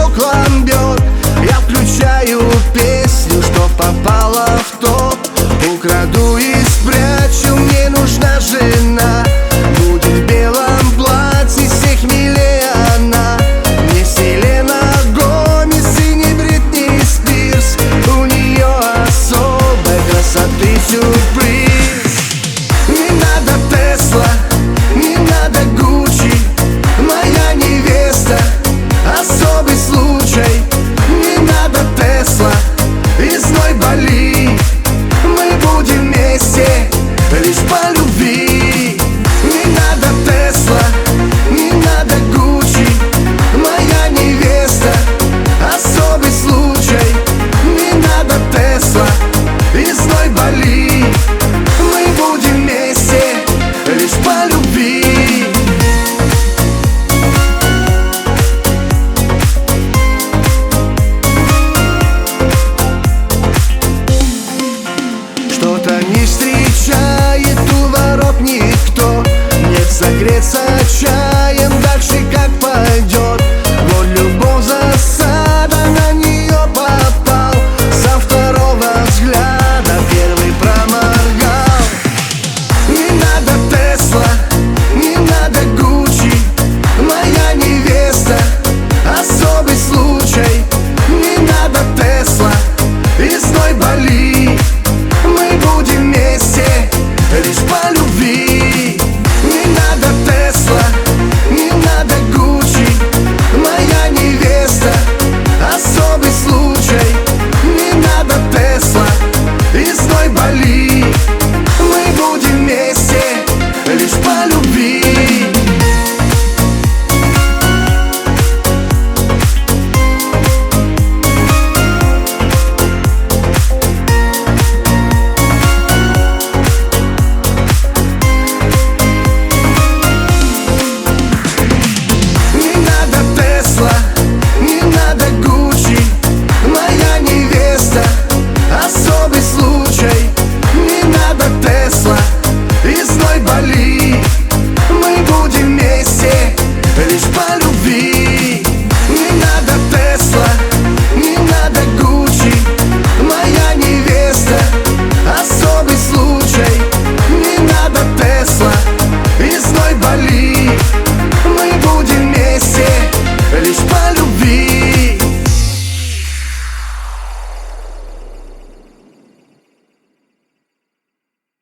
стеклам бьет. Я включаю песню, что попала в топ. Украду и спрячу, мне нужна жена. Будет в белом платье, всех милее она. Не Селена Гомес и не Бритни Спирс. У нее особой красоты сюрприз. Не надо Тесла, не надо Гуччи, моя невеста особый случай. Не надо Тесла, весной Бали. Мы будем вместе лишь по любви. Не надо Тесла, не надо Гуччи, моя невеста особый случай. Не надо Тесла, весной Бали. Мы будем вместе лишь по любви. Что-то не встречает у ворот никто. Нет, согреться чаем, дальше как пойдет. Вот любовь засада, на нее попал. Со второго взгляда первый проморгал. Не надо Тесла, не надо Гуччи, моя невеста особый случай. Не надо Тесла, весной Бали. Мы будем вместе лишь по любви. Не надо Тесла, не надо Гуччи, моя невеста особый случай. Не надо Тесла, весной Бали. Мы будем вместе лишь по любви. Особый случай. Не надо Тесла, весной Бали. Мы будем вместе лишь по любви. Не надо Тесла, не надо Гуччи, моя невеста особый случай. Не надо Тесла, весной Бали.